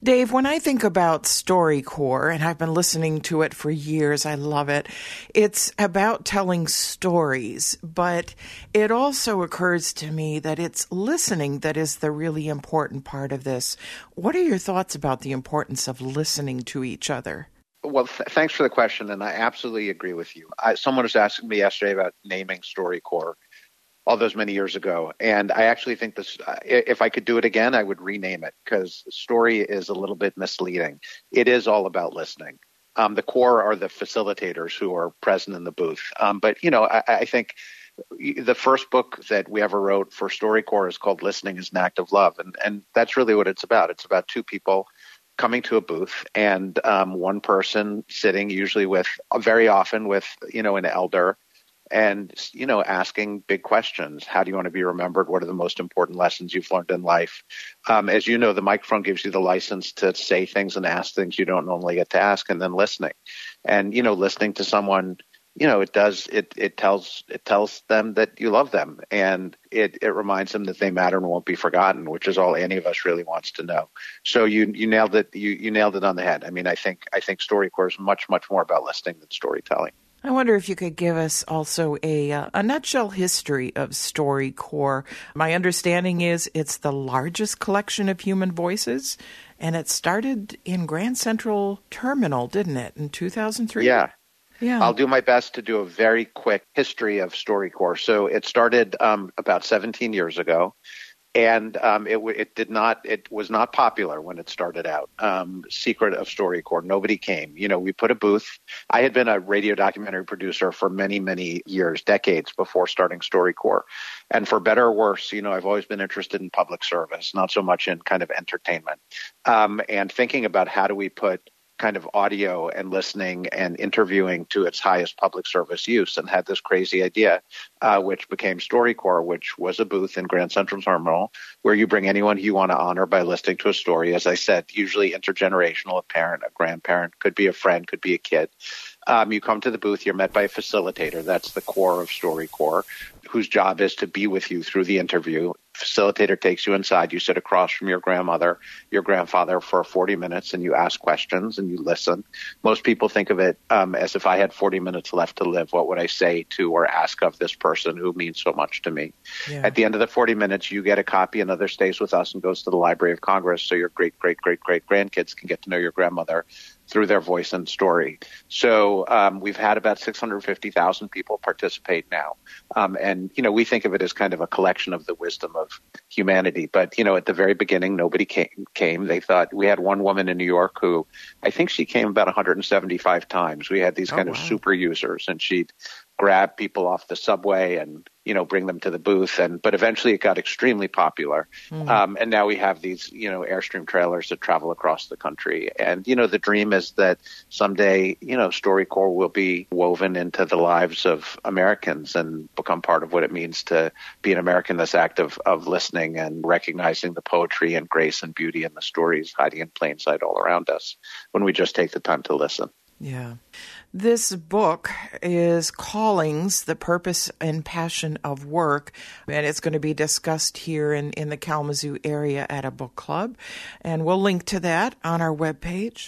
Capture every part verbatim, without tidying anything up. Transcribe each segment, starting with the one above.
Dave, when I think about StoryCorps, and I've been listening to it for years, I love it, it's about telling stories, but it also occurs to me that it's listening that is the really important part of this. What are your thoughts about the importance of listening to each other? Well, th- thanks for the question, and I absolutely agree with you. I, someone was asking me yesterday about naming StoryCorps all those many years ago. And I actually think this, uh, if I could do it again, I would rename it, because story is a little bit misleading. It is all about listening. Um, the core are the facilitators who are present in the booth. Um, but, you know, I, I think the first book that we ever wrote for StoryCorps is called Listening is an Act of Love. And, and that's really what it's about. It's about two people coming to a booth and um, one person sitting usually with, very often with, you know, an elder, and, you know, asking big questions. How do you want to be remembered? What are the most important lessons you've learned in life? Um, as you know, the microphone gives you the license to say things and ask things you don't normally get to ask, and then listening. And, you know, listening to someone, you know, it does, it, it tells, it tells them that you love them, and it, it reminds them that they matter and won't be forgotten, which is all any of us really wants to know. So you, you nailed it. You, you nailed it on the head. I mean, I think, I think StoryCorps is much, much more about listening than storytelling. I wonder if you could give us also a uh, a nutshell history of StoryCorps. My understanding is it's the largest collection of human voices, and it started in Grand Central Terminal, didn't it, in two thousand three? Yeah. Yeah. I'll do my best to do a very quick history of StoryCorps. So it started um, about seventeen years ago. And um, it, it did not. It was not popular when it started out. Um, secret of StoryCorps. Nobody came. You know, we put a booth. I had been a radio documentary producer for many, many years, decades before starting StoryCorps. And for better or worse, you know, I've always been interested in public service, not so much in kind of entertainment. Um, and thinking about how do we put kind of audio and listening and interviewing to its highest public service use, and had this crazy idea, uh, which became StoryCorps, which was a booth in Grand Central Terminal where you bring anyone you want to honor by listening to a story. As I said, usually intergenerational, a parent, a grandparent, could be a friend, could be a kid. Um, you come to the booth, you're met by a facilitator. That's the core of StoryCorps, whose job is to be with you through the interview. Facilitator takes you inside. You sit across from your grandmother, your grandfather for forty minutes, and you ask questions and you listen. Most people think of it um, as if I had forty minutes left to live, what would I say to or ask of this person who means so much to me? Yeah. At the end of the forty minutes, you get a copy. Another stays with us and goes to the Library of Congress, so your great, great, great, great grandkids can get to know your grandmother through their voice and story. So um, we've had about six hundred fifty thousand people participate now. Um, and, you know, we think of it as kind of a collection of the wisdom of humanity. But, you know, at the very beginning, nobody came. came. They thought, we had one woman in New York who, I think she came about one hundred seventy-five times. We had these kind oh, wow. of super users, and she'd grab people off the subway and, you know, bring them to the booth. And but eventually it got extremely popular. Mm. Um, and now we have these, you know, Airstream trailers that travel across the country. And, you know, the dream is that someday, you know, StoryCorps will be woven into the lives of Americans and become part of what it means to be an American, this act of, of listening and recognizing the poetry and grace and beauty in the stories hiding in plain sight all around us when we just take the time to listen. Yeah. This book is Callings, The Purpose and Passion of Work, and it's going to be discussed here in, in the Kalamazoo area at a book club, and we'll link to that on our webpage.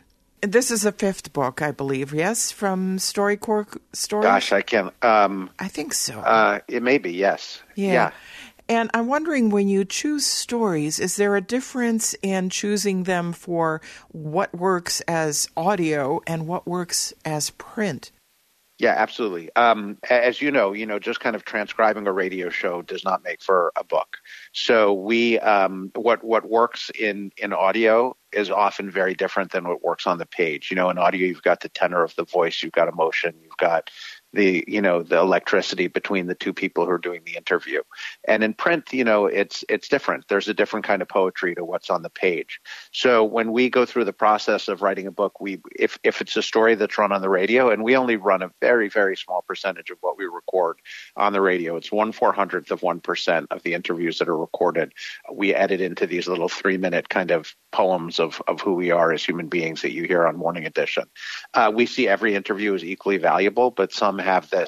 This is the fifth book, I believe, yes, from StoryCorps Stories? Gosh, I can't. Um, I think so. Uh, it may be, yes. Yeah. yeah. And I'm wondering, when you choose stories, is there a difference in choosing them for what works as audio and what works as print? Yeah, absolutely. Um, as you know, you know, just kind of transcribing a radio show does not make for a book. So we, um, what what works in, in audio is often very different than what works on the page. You know, in audio, you've got the tenor of the voice, you've got emotion, you've got the, you know, the electricity between the two people who are doing the interview. And in print, you know, it's, it's different. There's a different kind of poetry to what's on the page. So when we go through the process of writing a book, we, if, if it's a story that's run on the radio, and we only run a very, very small percentage of what we record on the radio, it's one four hundredth of one percent of the interviews that are recorded. We edit into these little three minute kind of poems of, of who we are as human beings that you hear on Morning Edition. Uh, we see every interview as equally valuable, but some have this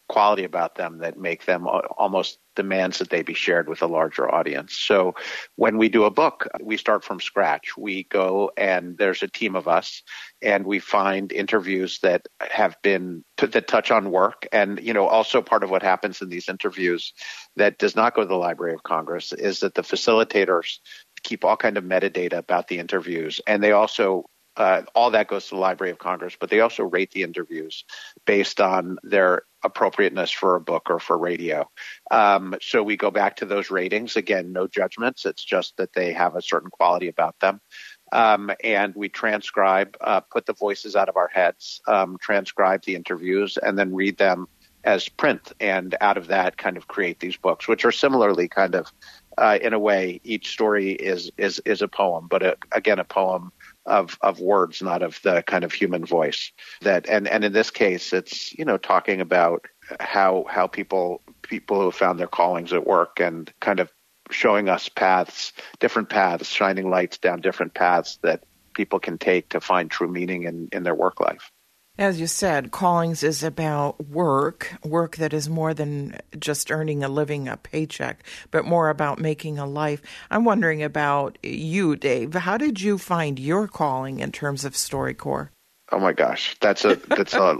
quality about them that make them almost demands that they be shared with a larger audience. So when we do a book, we start from scratch. We go and there's a team of us and we find interviews that have been, that touch on work. And, you know, also part of what happens in these interviews that does not go to the Library of Congress is that the facilitators keep all kind of metadata about the interviews. And they also Uh, all that goes to the Library of Congress, but they also rate the interviews based on their appropriateness for a book or for radio. Um, so we go back to those ratings. Again, no judgments. It's just that they have a certain quality about them. Um, and we transcribe, uh, put the voices out of our heads, um, transcribe the interviews, and then read them as print. And out of that kind of create these books, which are similarly kind of, uh, in a way, each story is is is a poem, but a, again, a poem of of words, not of the kind of human voice. That and, and in this case, it's, you know, talking about how how people people who have found their callings at work and kind of showing us paths, different paths, shining lights down different paths that people can take to find true meaning in, in their work life. As you said, Callings is about work, work that is more than just earning a living, a paycheck, but more about making a life. I'm wondering about you, Dave. How did you find your calling in terms of StoryCorps? Oh my gosh, that's a that's a.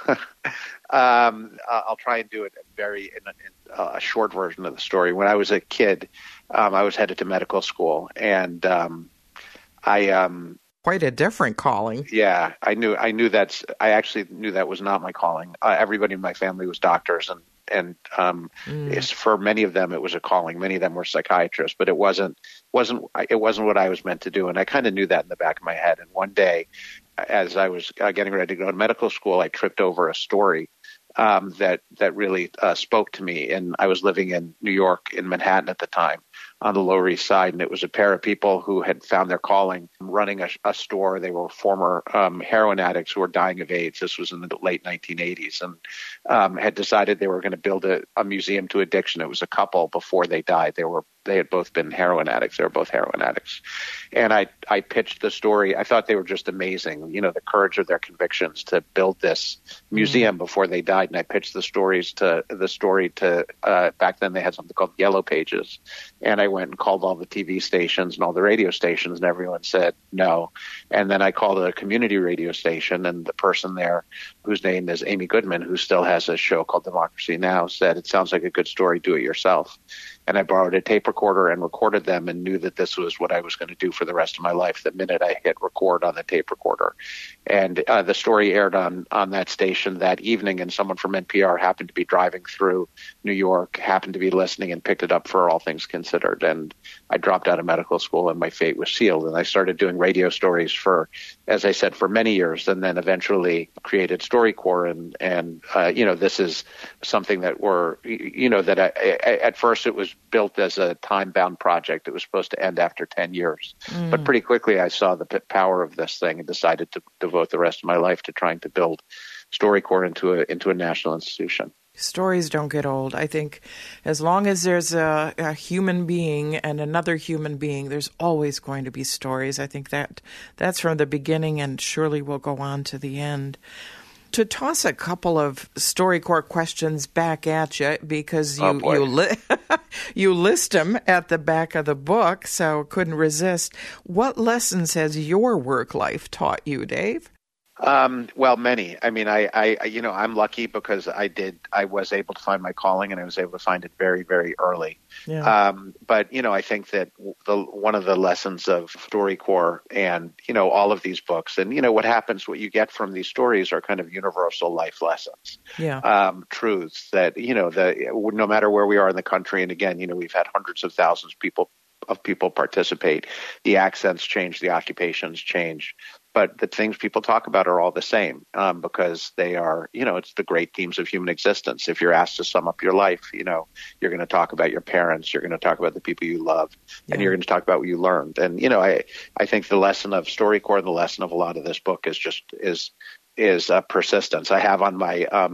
um, I'll try and do it very in a, in a short version of the story. When I was a kid, um, I was headed to medical school, and um, I. Um, Quite a different calling. Yeah, I knew. I knew that's. I actually knew that was not my calling. Uh, everybody in my family was doctors, and and um, mm. it's, for many of them it was a calling. Many of them were psychiatrists, but it wasn't wasn't it wasn't what I was meant to do. And I kind of knew that in the back of my head. And one day, as I was uh, getting ready to go to medical school, I tripped over a story um, that that really uh, spoke to me. And I was living in New York, in Manhattan at the time, on the Lower East Side, and it was a pair of people who had found their calling running a, a store. They were former um, heroin addicts who were dying of AIDS. This was in the late nineteen eighties, and um, had decided they were going to build a, a museum to addiction. It was a couple before they died. They were they had both been heroin addicts. They were both heroin addicts, and I I pitched the story. I thought they were just amazing. You know, the courage of their convictions to build this museum mm-hmm. before they died. And I pitched the stories to the story to uh, back then they had something called Yellow Pages, and I went and called all the T V stations and all the radio stations, and everyone said no. And then I called a community radio station, and the person there, whose name is Amy Goodman, who still has a show called Democracy Now!, said, "It sounds like a good story, do it yourself." And I borrowed a tape recorder and recorded them, and knew that this was what I was going to do for the rest of my life the minute I hit record on the tape recorder. And uh, the story aired on, on that station that evening, and someone from N P R happened to be driving through New York, happened to be listening, and picked it up for All Things Considered. And I dropped out of medical school, and my fate was sealed. And I started doing radio stories for, as I said, for many years, and then eventually created StoryCorps. And, and uh, you know, this is something that we're, you know, that I, I, at first it was built as a time-bound project. It was supposed to end after ten years. Mm. But pretty quickly I saw the p- power of this thing and decided to devote the rest of my life to trying to build StoryCorps into a into a national institution. Stories don't get old. I think as long as there's a, a human being and another human being, there's always going to be stories. I think that that's from the beginning and surely will go on to the end. To toss a couple of StoryCorps questions back at you, because you oh you, li- you list them at the back of the book, so couldn't resist. What lessons has your work life taught you, Dave? Um, well, many. I mean, I, I, you know, I'm lucky because I did, I was able to find my calling, and I was able to find it very, very early. Yeah. Um, but, you know, I think that the, one of the lessons of StoryCorps and, you know, all of these books and, you know, what happens, what you get from these stories are kind of universal life lessons. Yeah. Um, truths that, you know, the, no matter where we are in the country. And again, you know, we've had hundreds of thousands of people of people participate. The accents change, the occupations change, but the things people talk about are all the same um, because they are, you know, it's the great themes of human existence. If you're asked to sum up your life, you know, you're going to talk about your parents, you're going to talk about the people you love, yeah. and you're going to talk about what you learned. And, you know, I, I think the lesson of StoryCorps and the lesson of a lot of this book is just, is, is uh, persistence. I have on my um,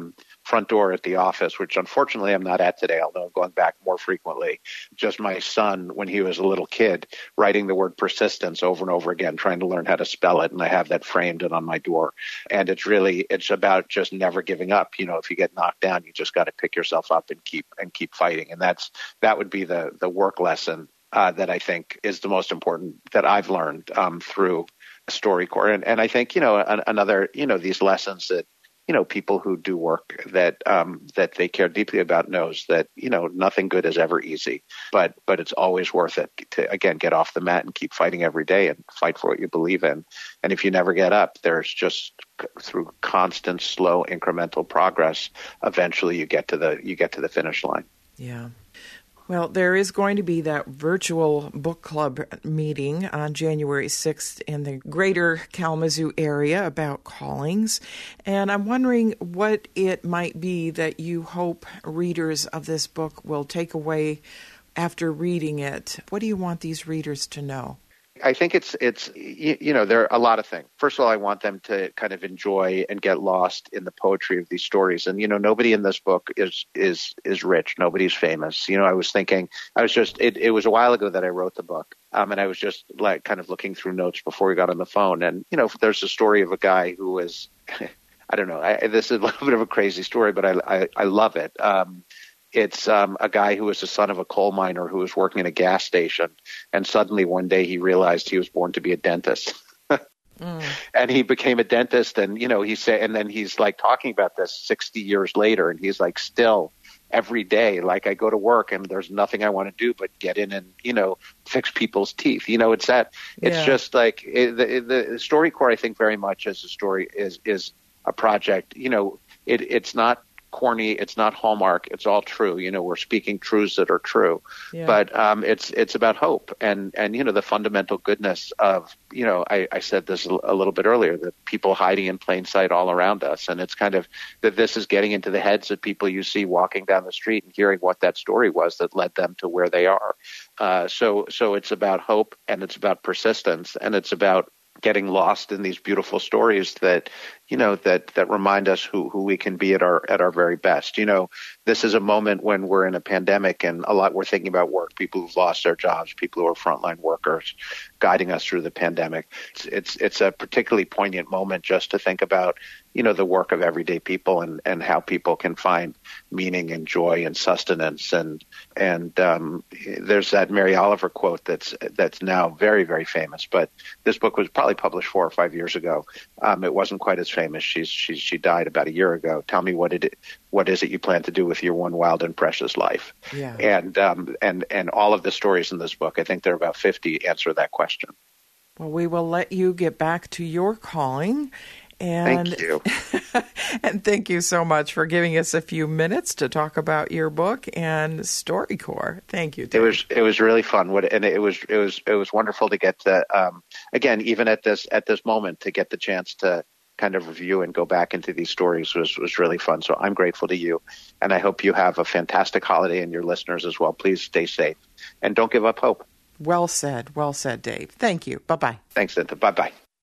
front door at the office, which unfortunately I'm not at today, although I'm going back more frequently. Just my son, when he was a little kid, writing the word persistence over and over again, trying to learn how to spell it. And I have that framed and on my door. And it's really, it's about just never giving up. You know, if you get knocked down, you just got to pick yourself up and keep and keep fighting. And that's that would be the the work lesson uh, that I think is the most important that I've learned um, through StoryCorps. And, and I think, you know, an, another, you know, these lessons that, you know, people who do work that um, that they care deeply about knows that, you know, nothing good is ever easy, but but it's always worth it to, again, get off the mat and keep fighting every day and fight for what you believe in. And if you never get up, there's just through constant, slow, incremental progress, eventually you get to the you get to the finish line. Yeah. Well, there is going to be that virtual book club meeting on January sixth in the greater Kalamazoo area about callings. And I'm wondering what it might be that you hope readers of this book will take away after reading it. What do you want these readers to know? I think it's, it's you, you know, there are a lot of things. First of all, I want them to kind of enjoy and get lost in the poetry of these stories. And, you know, nobody in this book is is is rich. Nobody's famous. You know, I was thinking, I was just, it, it was a while ago that I wrote the book. Um, and I was just like kind of looking through notes before we got on the phone. And, you know, there's a story of a guy who was, I don't know, I, this is a little bit of a crazy story, but I, I, I love it. Um, It's um, a guy who was the son of a coal miner who was working in a gas station. And suddenly one day he realized he was born to be a dentist. mm. And he became a dentist. And, you know, he said, and then he's like talking about this sixty years later. And he's like, still every day, like I go to work and there's nothing I want to do but get in and, you know, fix people's teeth. You know, it's that, it's yeah. just like it, the, the StoryCorps, I think very much as a story is, is a project, you know, it, it's not corny, it's not Hallmark, it's all true. You know, we're speaking truths that are true. Yeah. But um, it's it's about hope and, and, you know, the fundamental goodness of, you know, I, I said this a little bit earlier, that people hiding in plain sight all around us. And it's kind of that this is getting into the heads of people you see walking down the street and hearing what that story was that led them to where they are. Uh, so so it's about hope and it's about persistence and it's about getting lost in these beautiful stories that, you know, that, that remind us who, who we can be at our, at our very best. You know, this is a moment when we're in a pandemic and a lot we're thinking about work, people who've lost their jobs, people who are frontline workers guiding us through the pandemic. It's, it's, it's a particularly poignant moment just to think about, you know, the work of everyday people and, and how people can find meaning and joy and sustenance. And, and, um, there's that Mary Oliver quote that's, that's now very, very famous, but this book was probably published four or five years ago. Um, it wasn't quite as famous. She's, she, she died about a year ago. Tell me what it, what is it you plan to do with your one wild and precious life? Yeah. And, um, and, and all of the stories in this book, I think there are about fifty, answer that question. Well, we will let you get back to your calling. And, thank you. And thank you so much for giving us a few minutes to talk about your book and StoryCorps. Thank you, Dave. It was it was really fun, and it was it was it was wonderful to get to um, again, even at this at this moment, to get the chance to kind of review and go back into these stories was was really fun. So I'm grateful to you, and I hope you have a fantastic holiday and your listeners as well. Please stay safe and don't give up hope. Well said. Well said, Dave. Thank you. Bye bye. Thanks, Cynthia. Bye bye.